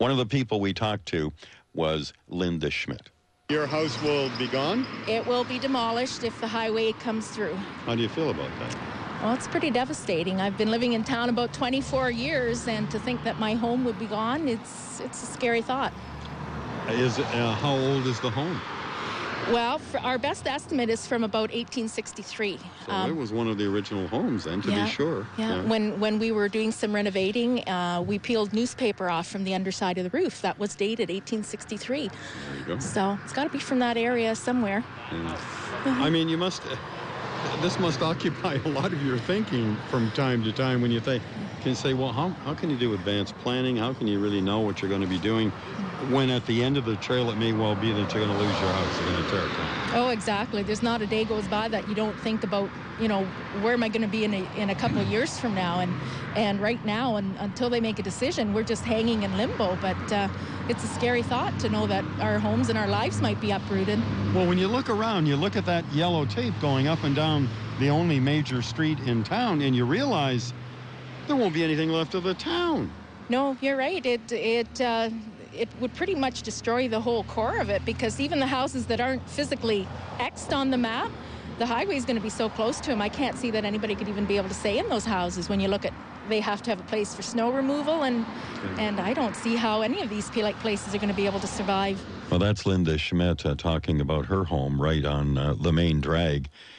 One of the people we talked to was Linda Schmidt. Your house will be gone? It will be demolished if the highway comes through. How do you feel about that? Well, it's pretty devastating. I've been living in town about 24 years, and to think that my home would be gone, it's a scary thought. How old is the home? Well, our best estimate is from about 1863. So it was one of the original homes then, to be sure. Yeah. When we were doing some renovating, we peeled newspaper off from the underside of the roof. That was dated 1863. There you go. So it's got to be from that area somewhere. Yeah. I mean, this must occupy a lot of your thinking from time to time when you can say, well, how can you do advanced planning? How can you really know what you're going to be doing when at the end of the trail it may well be that you're going to lose your house, you're going to tear it down? Oh, exactly. There's not a day goes by that you don't think about, where am I going to be in a couple of years from now? And right now, until they make a decision, we're just hanging in limbo. But it's a scary thought to know that our homes and our lives might be uprooted. Well, when you look around, you look at that yellow tape going up and down the only major street in town, and you realize there won't be anything left of the town. No, you're right. It would pretty much destroy the whole core of it, because even the houses that aren't physically X'd on the map, the highway is going to be so close to them. I can't see that anybody could even be able to stay in those houses. When you look at, they have to have a place for snow removal, and I don't see how any of these places are going to be able to survive. Well, that's Linda Schmidt talking about her home right on the main drag